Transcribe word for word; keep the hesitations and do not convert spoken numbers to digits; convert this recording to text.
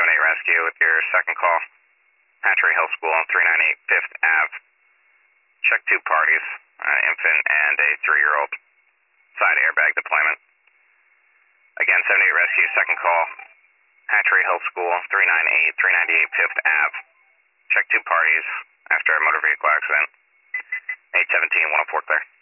eight Rescue with your second call. Hatchery Hill School on three ninety-eight Fifth Ave. Check two parties, an infant and a three-year-old. Side airbag deployment. Again, seventy-eight Rescue, second call. Hatchery Hill School, three ninety-eight, three ninety-eight Fifth Ave. Check two parties after a motor vehicle accident. eight seventeen, one oh four clear.